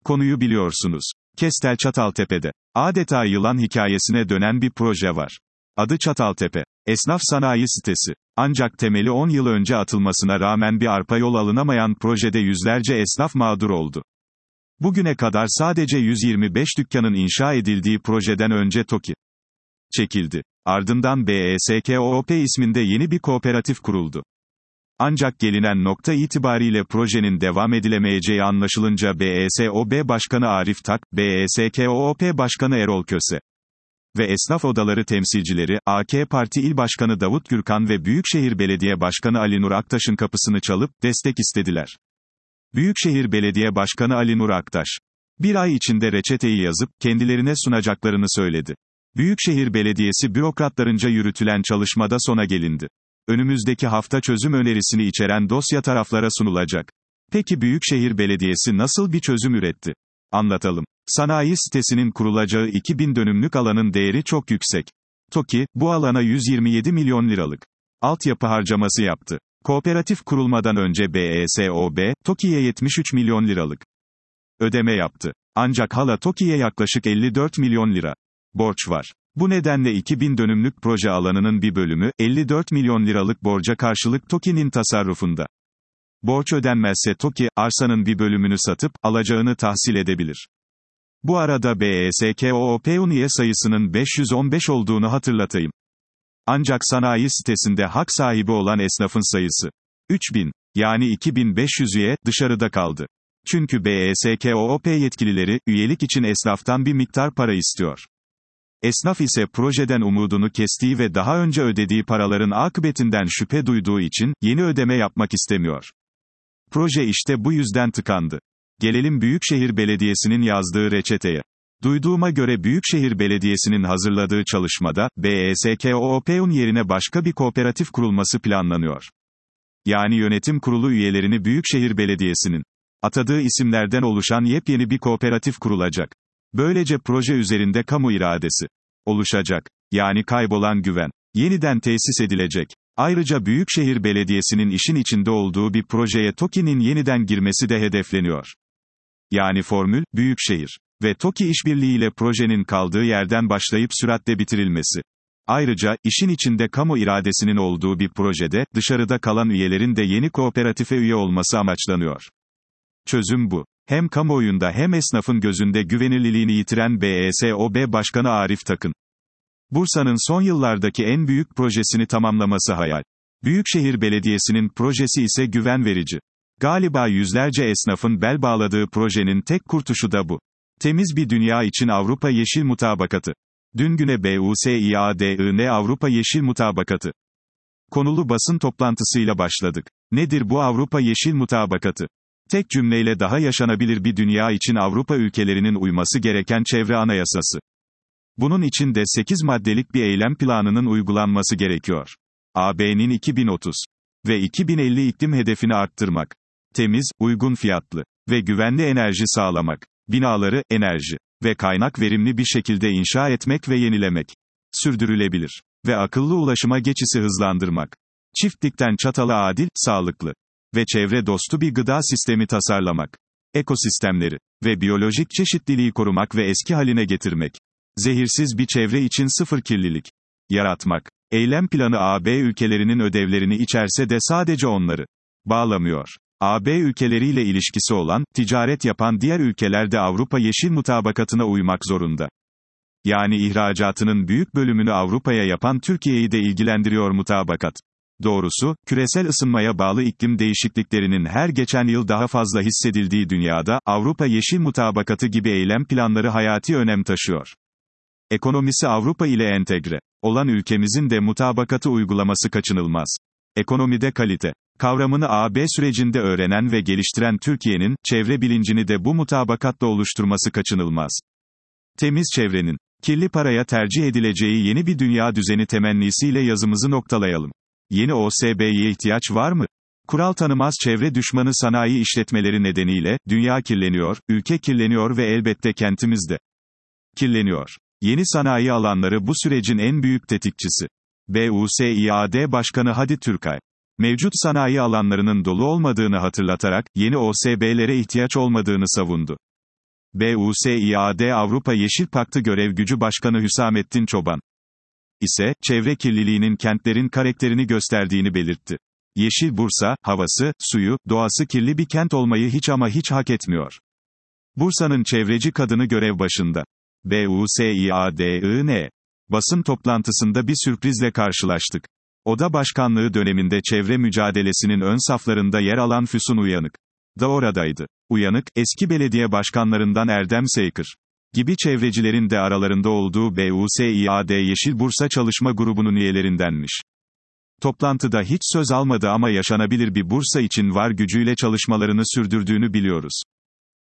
Konuyu biliyorsunuz. Kestel Çataltepe'de. Adeta yılan hikayesine dönen bir proje var. Adı Çataltepe. Esnaf sanayi sitesi. Ancak temeli 10 yıl önce atılmasına rağmen bir arpa yol alınamayan projede yüzlerce esnaf mağdur oldu. Bugüne kadar sadece 125 dükkanın inşa edildiği projeden önce TOKİ çekildi. Ardından BESKOOP isminde yeni bir kooperatif kuruldu. Ancak gelinen nokta itibariyle projenin devam edilemeyeceği anlaşılınca BESOB Başkanı Arif Tak, BESKOOP Başkanı Erol Köse ve esnaf odaları temsilcileri, AK Parti İl Başkanı Davut Gürkan ve Büyükşehir Belediye Başkanı Ali Nur Aktaş'ın kapısını çalıp destek istediler. Büyükşehir Belediye Başkanı Ali Nur Aktaş, bir ay içinde reçeteyi yazıp kendilerine sunacaklarını söyledi. Büyükşehir Belediyesi bürokratlarınca yürütülen çalışmada sona gelindi. Önümüzdeki hafta çözüm önerisini içeren dosya taraflara sunulacak. Peki Büyükşehir Belediyesi nasıl bir çözüm üretti? Anlatalım. Sanayi sitesinin kurulacağı 2000 dönümlük alanın değeri çok yüksek. TOKİ, bu alana 127 milyon liralık altyapı harcaması yaptı. Kooperatif kurulmadan önce BESOB, TOKİ'ye 73 milyon liralık ödeme yaptı. Ancak hala TOKİ'ye yaklaşık 54 milyon lira borç var. Bu nedenle 2000 dönümlük proje alanının bir bölümü, 54 milyon liralık borca karşılık TOKİ'nin tasarrufunda. Borç ödenmezse TOKİ, arsanın bir bölümünü satıp, alacağını tahsil edebilir. Bu arada BESKOOP üye sayısının 515 olduğunu hatırlatayım. Ancak sanayi sitesinde hak sahibi olan esnafın sayısı 3000, yani 2500 üye, dışarıda kaldı. Çünkü BESKOOP yetkilileri, üyelik için esnaftan bir miktar para istiyor. Esnaf ise projeden umudunu kestiği ve daha önce ödediği paraların akıbetinden şüphe duyduğu için, yeni ödeme yapmak istemiyor. Proje işte bu yüzden tıkandı. Gelelim Büyükşehir Belediyesi'nin yazdığı reçeteye. Duyduğuma göre Büyükşehir Belediyesi'nin hazırladığı çalışmada, BESKOOP'un yerine başka bir kooperatif kurulması planlanıyor. Yani yönetim kurulu üyelerini Büyükşehir Belediyesi'nin atadığı isimlerden oluşan yepyeni bir kooperatif kurulacak. Böylece proje üzerinde kamu iradesi oluşacak. Yani kaybolan güven yeniden tesis edilecek. Ayrıca Büyükşehir Belediyesi'nin işin içinde olduğu bir projeye TOKİ'nin yeniden girmesi de hedefleniyor. Yani formül, Büyükşehir ve TOKİ işbirliğiyle projenin kaldığı yerden başlayıp süratle bitirilmesi. Ayrıca, işin içinde kamu iradesinin olduğu bir projede, dışarıda kalan üyelerin de yeni kooperatife üye olması amaçlanıyor. Çözüm bu. Hem kamuoyunda hem esnafın gözünde güvenilirliğini yitiren BESOB Başkanı Arif Tak'ın Bursa'nın son yıllardaki en büyük projesini tamamlaması hayal. Büyükşehir Belediyesi'nin projesi ise güven verici. Galiba yüzlerce esnafın bel bağladığı projenin tek kurtuluşu da bu. Temiz bir dünya için Avrupa Yeşil Mutabakatı. Dün güne BUSİADIN Avrupa Yeşil Mutabakatı konulu basın toplantısıyla başladık. Nedir bu Avrupa Yeşil Mutabakatı? Tek cümleyle daha yaşanabilir bir dünya için Avrupa ülkelerinin uyması gereken çevre anayasası. Bunun için de 8 maddelik bir eylem planının uygulanması gerekiyor. AB'nin 2030 ve 2050 iklim hedefini arttırmak, temiz, uygun fiyatlı ve güvenli enerji sağlamak, binaları, enerji ve kaynak verimli bir şekilde inşa etmek ve yenilemek, sürdürülebilir ve akıllı ulaşıma geçişi hızlandırmak, çiftlikten çatala adil, sağlıklı ve çevre dostu bir gıda sistemi tasarlamak, ekosistemleri ve biyolojik çeşitliliği korumak ve eski haline getirmek, zehirsiz bir çevre için sıfır kirlilik yaratmak. Eylem planı AB ülkelerinin ödevlerini içerse de sadece onları bağlamıyor. AB ülkeleriyle ilişkisi olan, ticaret yapan diğer ülkeler de Avrupa Yeşil Mutabakatı'na uymak zorunda. Yani ihracatının büyük bölümünü Avrupa'ya yapan Türkiye'yi de ilgilendiriyor mutabakat. Doğrusu, küresel ısınmaya bağlı iklim değişikliklerinin her geçen yıl daha fazla hissedildiği dünyada, Avrupa Yeşil Mutabakatı gibi eylem planları hayati önem taşıyor. Ekonomisi Avrupa ile entegre olan ülkemizin de mutabakatı uygulaması kaçınılmaz. Ekonomide kalite kavramını AB sürecinde öğrenen ve geliştiren Türkiye'nin, çevre bilincini de bu mutabakatla oluşturması kaçınılmaz. Temiz çevrenin, kirli paraya tercih edileceği yeni bir dünya düzeni temennisiyle yazımızı noktalayalım. Yeni OSB'ye ihtiyaç var mı? Kural tanımaz çevre düşmanı sanayi işletmeleri nedeniyle, dünya kirleniyor, ülke kirleniyor ve elbette kentimiz de kirleniyor. Yeni sanayi alanları bu sürecin en büyük tetikçisi. BUSİAD Başkanı Hadi Türkay, mevcut sanayi alanlarının dolu olmadığını hatırlatarak, yeni OSB'lere ihtiyaç olmadığını savundu. BUSİAD Avrupa Yeşil Paktı Görev Gücü Başkanı Hüsamettin Çoban ise, çevre kirliliğinin kentlerin karakterini gösterdiğini belirtti. Yeşil Bursa, havası, suyu, doğası kirli bir kent olmayı hiç ama hiç hak etmiyor. Bursa'nın çevreci kadını görev başında. BUSİADIN basın toplantısında bir sürprizle karşılaştık. Oda başkanlığı döneminde çevre mücadelesinin ön saflarında yer alan Füsun Uyanık da oradaydı. Uyanık, eski belediye başkanlarından Erdem Seykır gibi çevrecilerin de aralarında olduğu BUSİAD Yeşil Bursa Çalışma Grubu'nun üyelerindenmiş. Toplantıda hiç söz almadı ama yaşanabilir bir Bursa için var gücüyle çalışmalarını sürdürdüğünü biliyoruz.